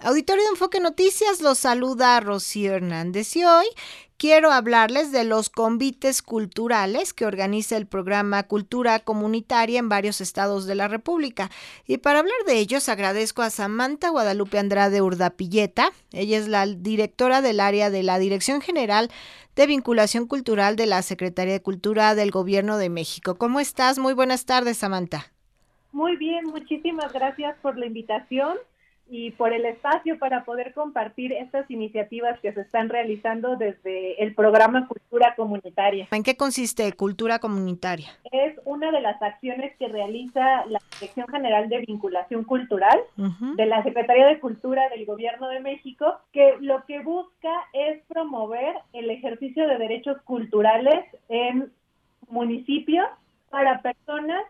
Auditorio de Enfoque Noticias, los saluda Rocío Hernández y hoy quiero hablarles de los convites culturales que organiza el programa Cultura Comunitaria en varios estados de la República. Y para hablar de ellos agradezco a Samantha Guadalupe Andrade Urdapilleta. Ella es la directora del área de la Dirección General de Vinculación Cultural de la Secretaría de Cultura del Gobierno de México. ¿Cómo estás? Muy buenas tardes, Samantha. Muy bien, muchísimas gracias por la invitación y por el espacio para poder compartir estas iniciativas que se están realizando desde el programa Cultura Comunitaria. ¿En qué consiste Cultura Comunitaria? Es una de las acciones que realiza la Dirección General de Vinculación Cultural de la Secretaría de Cultura del Gobierno de México, que lo que busca es promover el ejercicio de derechos culturales en municipios para personas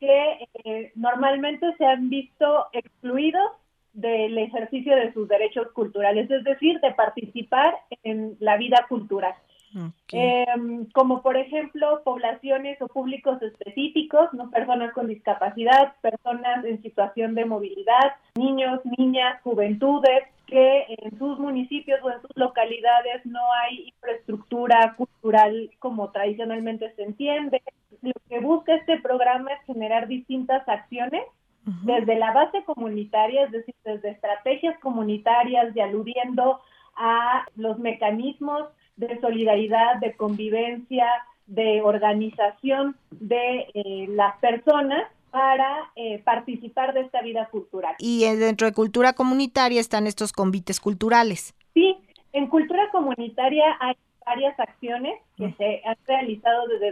que normalmente se han visto excluidos del ejercicio de sus derechos culturales, es decir, de participar en la vida cultural. Okay. Como por ejemplo poblaciones o públicos específicos, ¿no? Personas con discapacidad, personas en situación de movilidad, niños, niñas, juventudes, que en sus municipios o en sus localidades no hay infraestructura cultural como tradicionalmente se entiende. Lo que busca este programa es generar distintas acciones desde la base comunitaria, es decir, desde estrategias comunitarias y aludiendo a los mecanismos de solidaridad, de convivencia, de organización de las personas para participar de esta vida cultural. Y dentro de cultura comunitaria están estos convites culturales. Sí, en cultura comunitaria hay varias acciones que se han realizado desde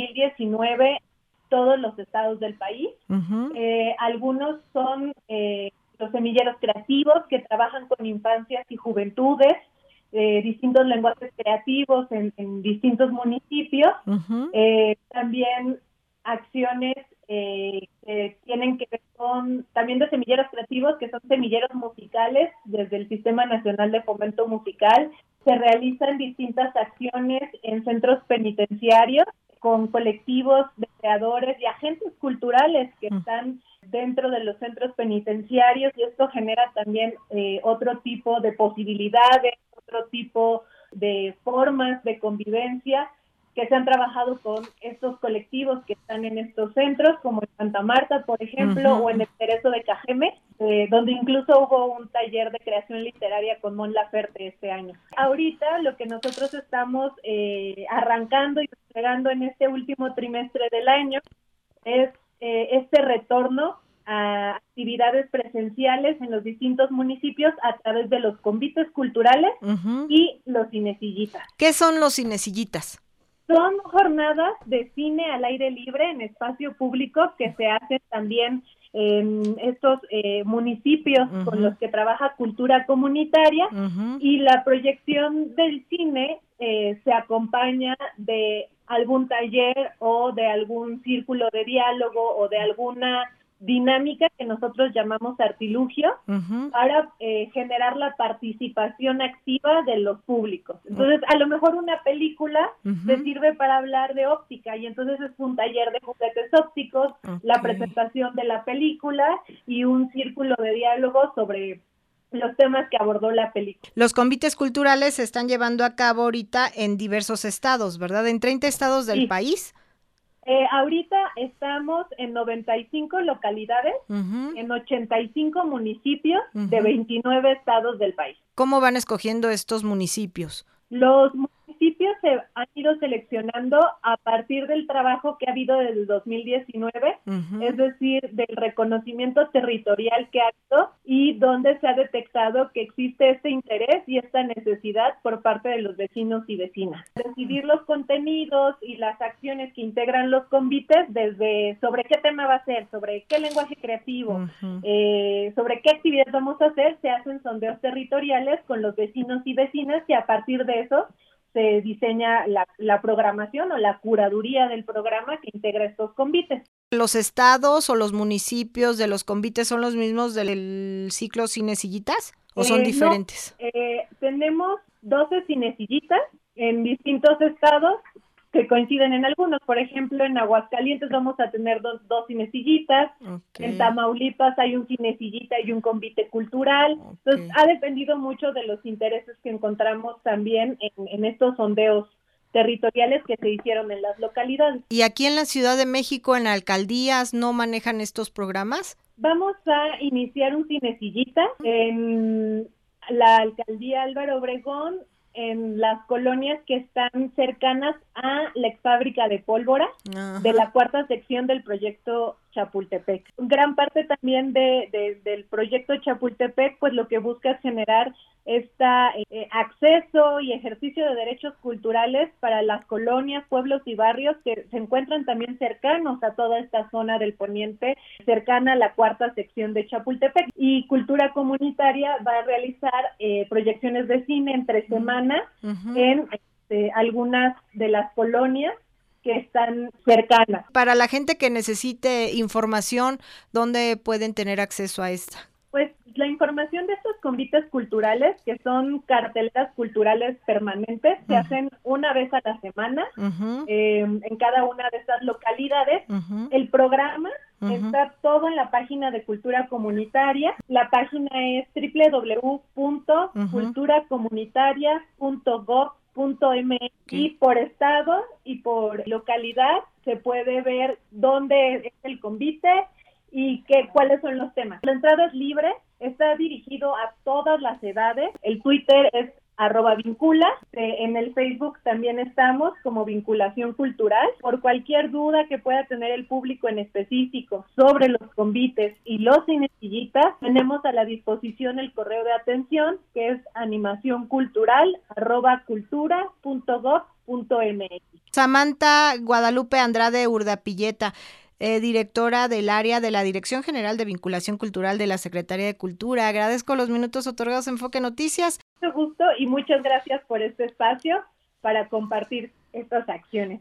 2019 todos los estados del país. Algunos son los semilleros creativos que trabajan con infancias y juventudes, distintos lenguajes creativos en distintos municipios. También acciones que tienen que ver con, también de semilleros creativos, que son semilleros musicales desde el Sistema Nacional de Fomento Musical. Se realizan distintas acciones en centros penitenciarios con colectivos de creadores y agentes culturales que están dentro de los centros penitenciarios, y esto genera también otro tipo de posibilidades, otro tipo de formas de convivencia que se han trabajado con estos colectivos que están en estos centros, como en Santa Marta, por ejemplo, o en el Cerezo de Cajeme, donde incluso hubo un taller de creación literaria con Mon Laferte este año. Ahorita lo que nosotros estamos arrancando y desplegando en este último trimestre del año es este retorno a actividades presenciales en los distintos municipios a través de los convites culturales y los cinesillitas. ¿Qué son los cinesillitas? Son jornadas de cine al aire libre en espacio público que se hacen también en estos municipios con los que trabaja cultura comunitaria, y la proyección del cine se acompaña de algún taller o de algún círculo de diálogo o de alguna dinámica que nosotros llamamos artilugio para generar la participación activa de los públicos. Entonces, a lo mejor una película te sirve para hablar de óptica, y entonces es un taller de juguetes ópticos, la presentación de la película y un círculo de diálogo sobre los temas que abordó la película. Los convites culturales se están llevando a cabo ahorita en diversos estados, ¿verdad? En 30 estados del país. Ahorita estamos en 95 localidades, en 85 municipios de 29 estados del país. ¿Cómo van escogiendo estos municipios? Los municipios se han ido seleccionando a partir del trabajo que ha habido desde 2019, es decir, del reconocimiento territorial que ha habido y donde se ha detectado que existe este interés y esta necesidad por parte de los vecinos y vecinas. Decidir los contenidos y las acciones que integran los convites, desde sobre qué tema va a ser, sobre qué lenguaje creativo, sobre qué actividades vamos a hacer, se hacen sondeos territoriales con los vecinos y vecinas, y a partir de eso se diseña la programación o la curaduría del programa que integra estos convites. ¿Los estados o los municipios de los convites son los mismos del ciclo Cinesillitas o son diferentes? No, tenemos 12 cinesillitas en distintos estados que coinciden en algunos. Por ejemplo, en Aguascalientes vamos a tener dos cinesillitas, en Tamaulipas hay un cinesillita y un convite cultural. Entonces, ha dependido mucho de los intereses que encontramos también en estos sondeos territoriales que se hicieron en las localidades. ¿Y aquí en la Ciudad de México, en alcaldías, no manejan estos programas? Vamos a iniciar un cinesillita en la alcaldía Álvaro Obregón, en las colonias que están cercanas a la exfábrica de pólvora. Ajá. De la cuarta sección del proyecto Chapultepec. Gran parte también del proyecto Chapultepec, pues lo que busca es generar acceso y ejercicio de derechos culturales para las colonias, pueblos y barrios que se encuentran también cercanos a toda esta zona del poniente, cercana a la cuarta sección de Chapultepec. Y Cultura Comunitaria va a realizar proyecciones de cine entre semanas en algunas de las colonias que están cercanas. Para la gente que necesite información, ¿dónde pueden tener acceso a esta? Pues la información de estos convites culturales, que son carteleras culturales permanentes, se hacen una vez a la semana en cada una de estas localidades. El programa está todo en la página de Cultura Comunitaria. La página es www.culturacomunitaria.gov.mx y por estado y por localidad se puede ver dónde es el convite y cuáles son los temas. La entrada es libre, está dirigido a todas las edades. El Twitter es @vincula, en el Facebook también estamos como Vinculación Cultural. Por cualquier duda que pueda tener el público en específico sobre los convites y los cinesillitas, tenemos a la disposición el correo de atención que es animacioncultural@cultura.gov.mx. Samantha Guadalupe Andrade Urdapilleta, directora del área de la Dirección General de Vinculación Cultural de la Secretaría de Cultura. Agradezco los minutos otorgados en Enfoque Noticias. Mucho gusto y muchas gracias por este espacio para compartir estas acciones.